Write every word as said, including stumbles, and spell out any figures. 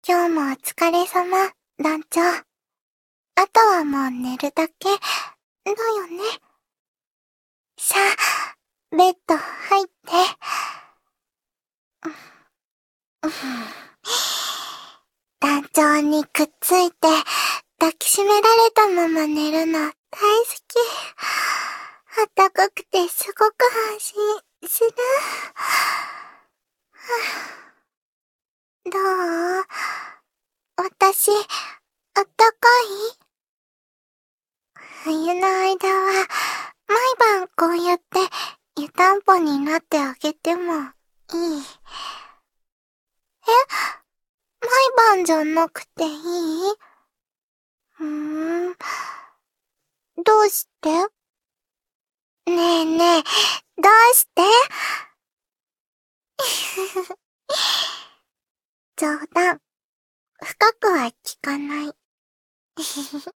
今日もお疲れ様、団長。あとはもう寝るだけ、だよね。さあ、ベッド入って。団長にくっついて、抱きしめられたまま寝るの大好き。あったかくてすごく安心する。どう？私、あったかい？冬の間は、毎晩こうやって湯たんぽになってあげてもいい？え？毎晩じゃなくていい？うーん。どうして？ねえねえ、どうして？冗談。深くは聞かない。